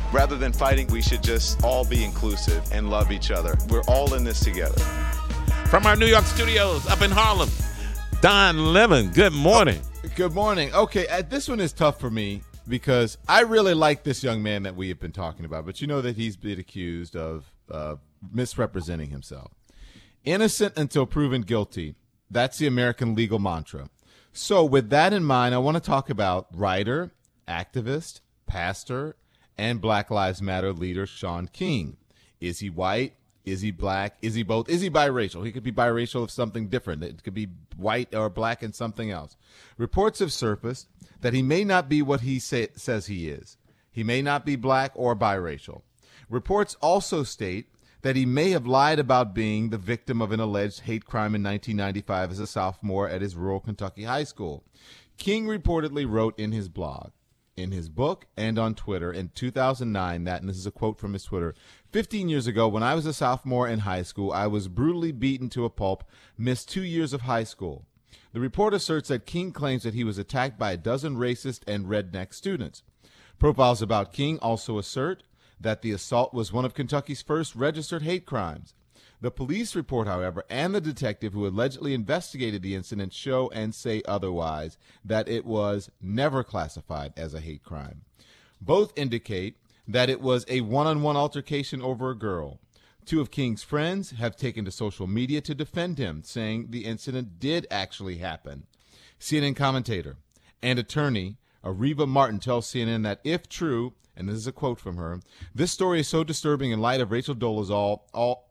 Rather than fighting, we should just all be inclusive and love each other. We're all in this together. From our New York studios up in Harlem, Don Lemon, good morning. Good morning. Okay, this one is tough for me because I really like this young man that we have been talking about, but you know that he's been accused of misrepresenting himself. Innocent until proven guilty. That's the American legal mantra. So with that in mind, I want to talk about writer, activist, pastor, and Black Lives Matter leader Shaun King. Is he white? Is he black? Is he both? Is he biracial? He could be biracial of something different. It could be white or black and something else. Reports have surfaced that he may not be what he says he is. He may not be black or biracial. Reports also state that he may have lied about being the victim of an alleged hate crime in 1995 as a sophomore at his rural Kentucky high school. King reportedly wrote in his blog, in his book, and on Twitter in 2009 that, and this is a quote from his Twitter, 15 years ago, when I was a sophomore in high school, I was brutally beaten to a pulp, missed 2 years of high school. The report asserts that King claims that he was attacked by a dozen racist and redneck students. Profiles about King also assert that the assault was one of Kentucky's first registered hate crimes. The police report, however, and the detective who allegedly investigated the incident show and say otherwise, that it was never classified as a hate crime. Both indicate that it was a one-on-one altercation over a girl. Two of King's friends have taken to social media to defend him, saying the incident did actually happen. CNN commentator and attorney Areva Martin tells CNN that if true, and this is a quote from her, this story is so disturbing in light of Rachel Dolezal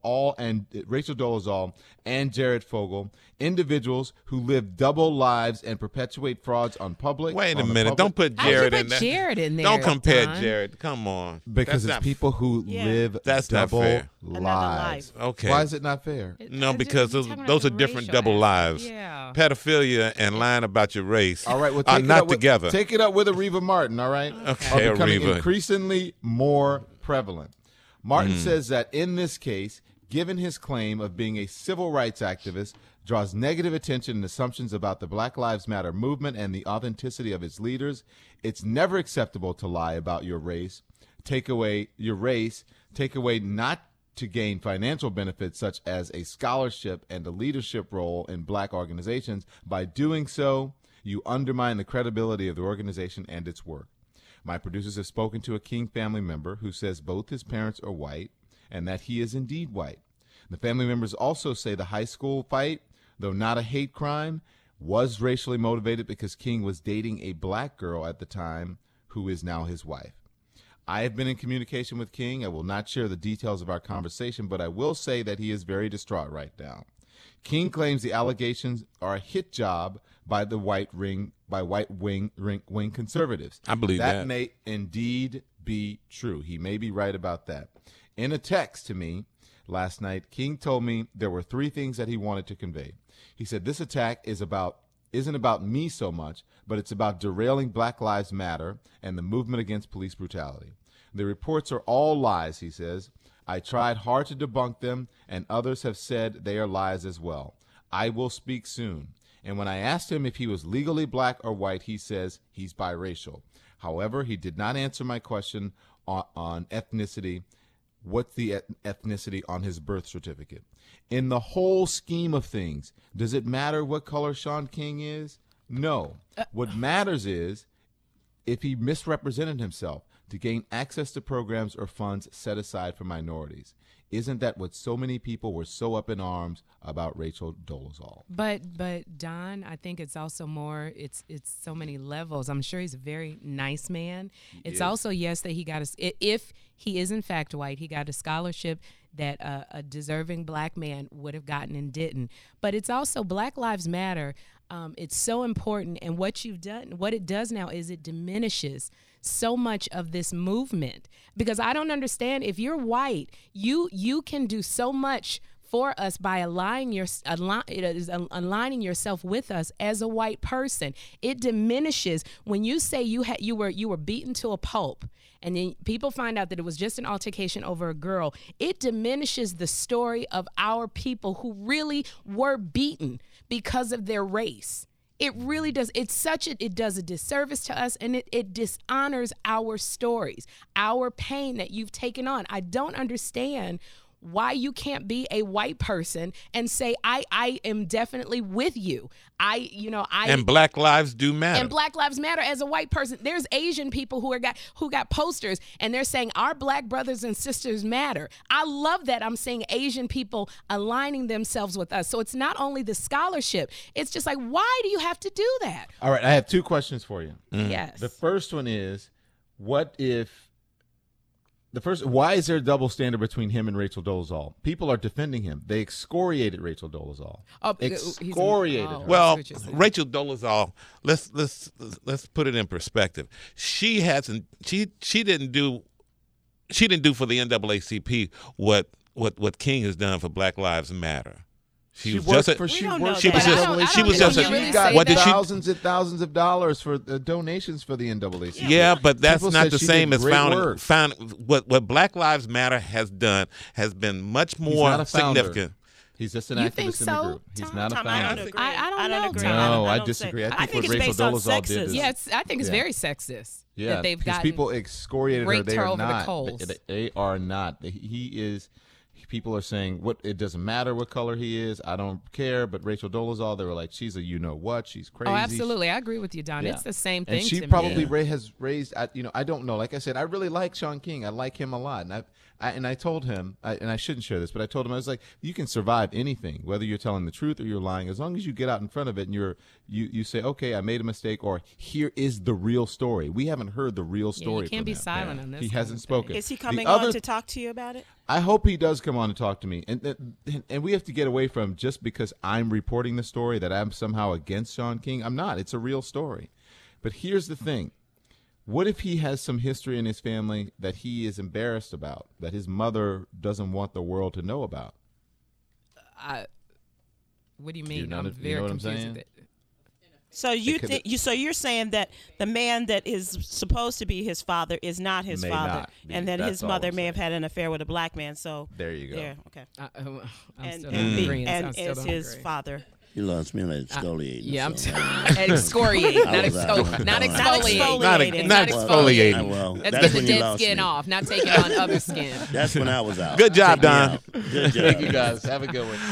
and Jared Fogle, individuals who live double lives and perpetuate frauds on public. Wait a minute. Don't put Jared in there. Jared in there. Don't compare Don. Jared. Come on. Because it's people who live double lives. Okay. Why is it not fair? No, because those are different double lives. Yeah. Pedophilia and lying about your race All right, well, are take it not up with, together. Take it up with Areva Martin, all right? Okay, Are becoming Areva. increasingly more prevalent. Martin says that in this case, given his claim of being a civil rights activist, draws negative attention and assumptions about the Black Lives Matter movement and the authenticity of its leaders, it's never acceptable to lie about your race, take away not to gain financial benefits such as a scholarship and a leadership role in black organizations. By doing so, you undermine the credibility of the organization and its work. My producers have spoken to a King family member who says both his parents are white and that he is indeed white. The family members also say the high school fight, though not a hate crime, was racially motivated because King was dating a black girl at the time who is now his wife. I have been in communication with King. I will not share the details of our conversation, but I will say that he is very distraught right now. King claims the allegations are a hit job by the wing conservatives. I believe that. That may indeed be true. He may be right about that. In a text to me last night, King told me there were three things that he wanted to convey. He said, this attack isn't about me so much, but it's about derailing Black Lives Matter and the movement against police brutality. The reports are all lies, he says. I tried hard to debunk them, and others have said they are lies as well. I will speak soon. And when I asked him if he was legally black or white, he says he's biracial. However, he did not answer my question on ethnicity. What's the ethnicity on his birth certificate? In the whole scheme of things, does it matter what color Shaun King is? No. What matters is if he misrepresented himself to gain access to programs or funds set aside for minorities. Isn't that what so many people were so up in arms about Rachel Dolezal? But Don, I think it's also more. It's so many levels. I'm sure he's a very nice man. It's also that he got if he is in fact white, he got a scholarship that a deserving black man would have gotten and didn't. But it's also Black Lives Matter. It's so important, and what you've done, what it does now is it diminishes so much of this movement, because I don't understand, if you're white, you can do so much for us by aligning yourself with us as a white person. It diminishes when you say you were beaten to a pulp, and then people find out that it was just an altercation over a girl. It diminishes the story of our people who really were beaten because of their race. it really does. It does a disservice to us, and it dishonors our stories, our pain that you've taken on. I don't understand why you can't be a white person and say, I am definitely with you. And Black lives do matter. And Black lives matter as a white person. There's Asian people who got posters, and they're saying our Black brothers and sisters matter. I love that I'm seeing Asian people aligning themselves with us. So it's not only the scholarship. It's just like, why do you have to do that? All right, I have 2 questions for you. Yes. The first one is, why is there a double standard between him and Rachel Dolezal? People are defending him. They excoriated Rachel Dolezal. Excoriated her. Well, Rachel Dolezal, let's put it in perspective. She didn't do for the NAACP what King has done for Black Lives Matter. She got thousands and thousands of dollars for donations for the NAACP. Yeah, but that's People not said the she same did as great founding. What Black Lives Matter has done has been much more significant. He's just an You activist think in the so, group. He's Tom? not a Tom, founder. I don't agree. I don't agree. know, No, Tom. I don't disagree. say- I think it's what Rachel based on Dolezal did sexism. is Yeah, I think it's Yeah. very sexist. Yeah, that they've because gotten people excoriated her. raked They her are over the not. coals. They are not. He is. People are saying it doesn't matter what color he is. I don't care. But Rachel Dolezal, they were like, she's a you know what? She's crazy. Oh, absolutely. I agree with you, Don. Yeah. It's the same thing. And she to probably me. has raised. I don't know. Like I said, I really like Sean King. I like him a lot, and I told him, and I shouldn't share this, but I told him, I was like, you can survive anything, whether you're telling the truth or you're lying, as long as you get out in front of it and you say, okay, I made a mistake, or here is the real story. We haven't heard the real story. you can't from be him. silent on this. He kind hasn't of thing. spoken. Is he coming The other- on to talk to you about it? I hope he does come on and talk to me, and we have to get away from just because I'm reporting the story that I'm somehow against Sean King. I'm not. It's a real story. But here's the thing. What if he has some history in his family that he is embarrassed about, that his mother doesn't want the world to know about? What do you mean? You know I'm what very I'm confused saying? with it. So you're saying that the man that is supposed to be his father is not his May father, not be. and that That's his all mother I'm may have saying. had an affair with a black man. So There you go. okay. I'm And still not agreeing. I and still is don't his agree. father. You lost me like exfoliating. Yeah, I'm so. excoriate, not I was out. exfoliate. Not Not exfoliate. exfoliating. Not exfoliating. Well, Let's that's get the when you dead lost skin me. off, not taking on other skin. That's when I was out. Good job, Take me Don. out. Good job. Thank you guys. Have a good one.